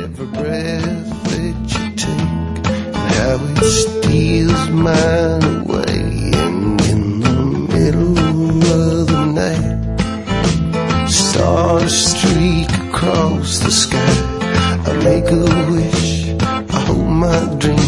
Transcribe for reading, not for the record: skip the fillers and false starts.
every breath that you take, and how it steals mine away. And in the middle of the night, stars streak across the sky. I make a wish, I hope my dream